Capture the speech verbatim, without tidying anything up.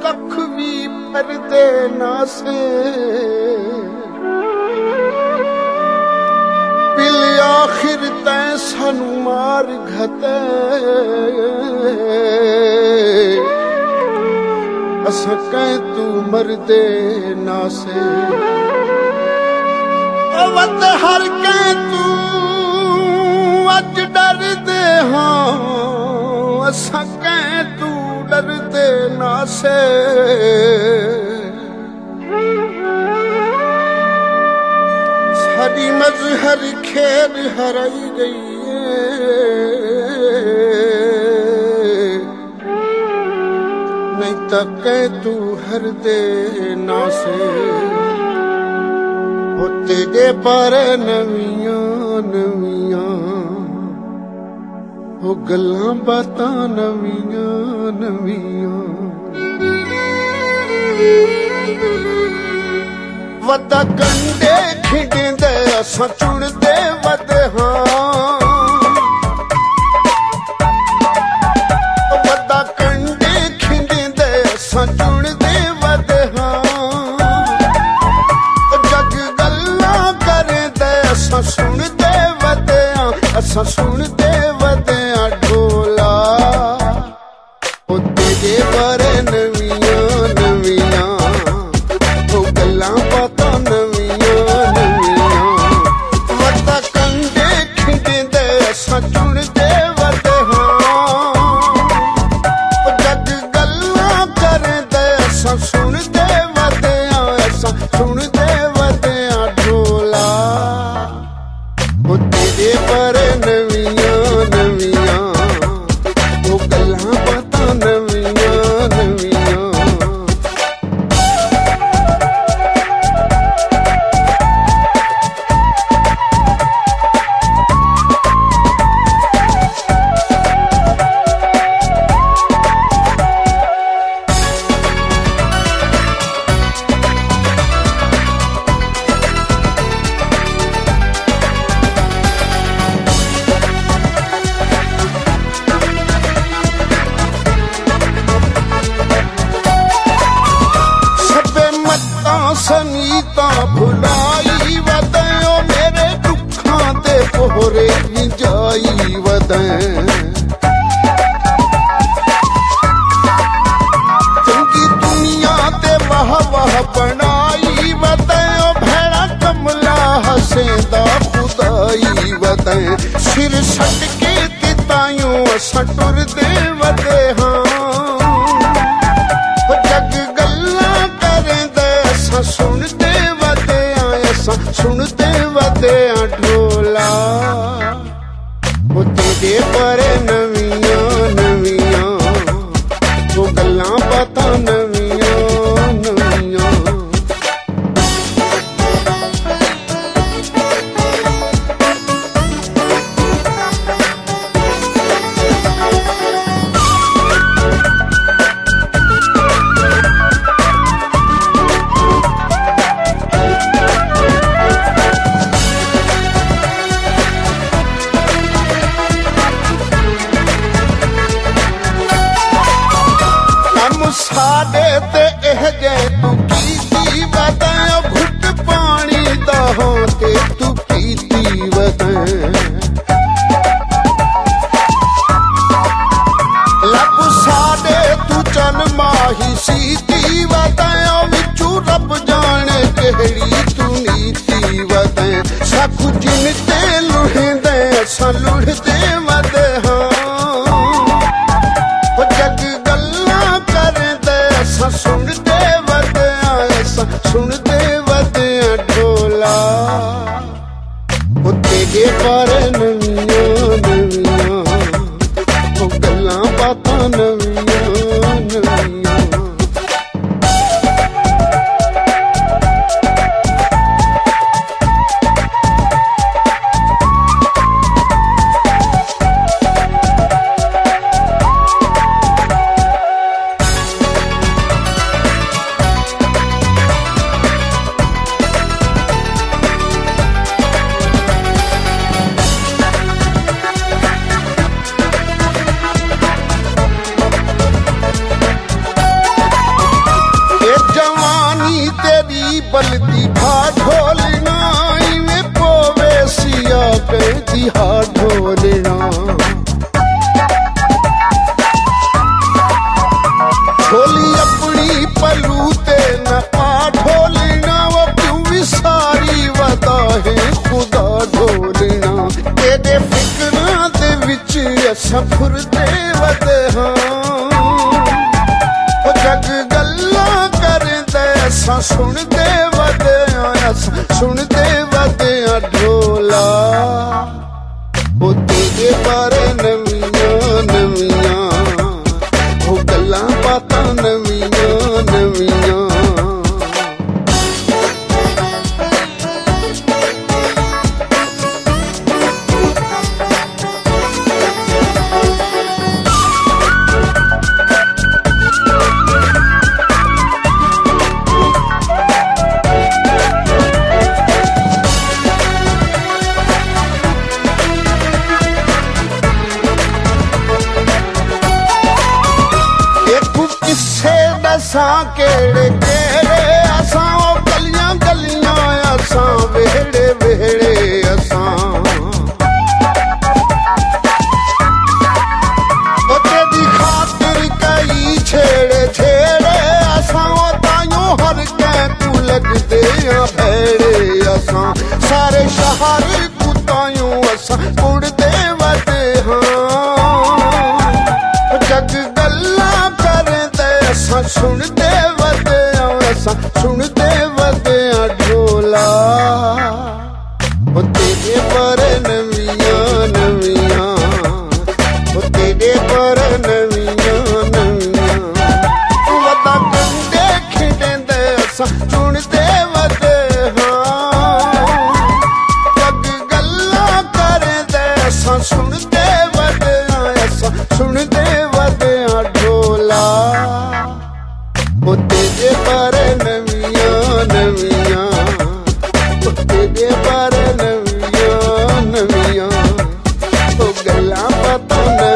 लख भी परदे नासे पिल आखिर तै सानू मार घते असा कह तू मरदे नासे वत हर कह तू अज डर दे हाँ असा कह तू डर दे नासे सारी मजहर खेल हराई गई नहीं तो कह तू हर दे नासे हो तेरे पर नवियां नवियां हो गल्लां बातां नवियां नवियां वदा कंडे खिंडदे असां चुनदे वद हां वदा कंडे खिंडदे असां चुनदे वद हां जग गल्लां करदे असां सुनदे वद हां असां सुनदे वद हां ढोला ओ तेरे बारे नवियां नवियां ओ गल्लां बातां नवियां नवियां वदा कंडे खिंडदे असां चुनदे वद हां जग गल्लां करदे असां सुनदे वद हां असां सुनदे वद हां ढोला ओ तेरे पर नवियां नवियां ओ गल्लां बातां नवियां नवियां सनीता भुलाई वदयो मेरे दुखां ते पोहरे जाई वद चंगी दुनिया ते वाह वाह बनाई वदयो भेड़ा कमला हसेंदा खुदाई वद सिर छट के तितायूं असां टुरदे वद हां जग गल्लां करदे असां सुनदे वद हां असां सुनदे वद हां ढोला ओ तेरे पर नवियां नवियां ओ गल्लां बातां नवियां नवियां साडे ते एह जे तू कीती वद घुट पानी दा हो ते तू पीती वद लब साडे तू चल माही सीती वद विचू रब जाने केहड़ी तू नीती वद सख जिन ते लुढ़दे असां लुढ़दे वद हां जग गल्लां करदे असां सुनदे वद हां असां सुनदे वद हां ढोला ओ तेरे पर नवियां नवियां ओ गल्लां बातां नवियां नवियां सुनते वधिया असां सुनते वधिया ढोला ओ तेरे बारे नवियां नवियां ओ गल्लां बातां नवियां नवियां असां केड़े केड़े असां ओ गलियां गलियां असां वेड़े वेड़े असां ओ तेरी खातिर कई छेड़े छेड़े असां ओ ताइयों हर कै तू लगदे आ भेड़े असां सारे शहर को ताइयों असां उड़दे वदे हां जग गल्लां करदे असां सुनते वधिया असां सुनते वधिया ढोला ओ तेरे पर नवियां नवियां ओ तेरे पर नवियां नवियां वदा कंदे खिड़ेंदे असां सुनते वधे हां जग गल्लां करदे असां सुनते वधिया असां सुनते वधिया ढोला ओ तेरे बारे नवियां नवियां ओ तेरे बारे नवियां नवियां ओ गल्लां बातां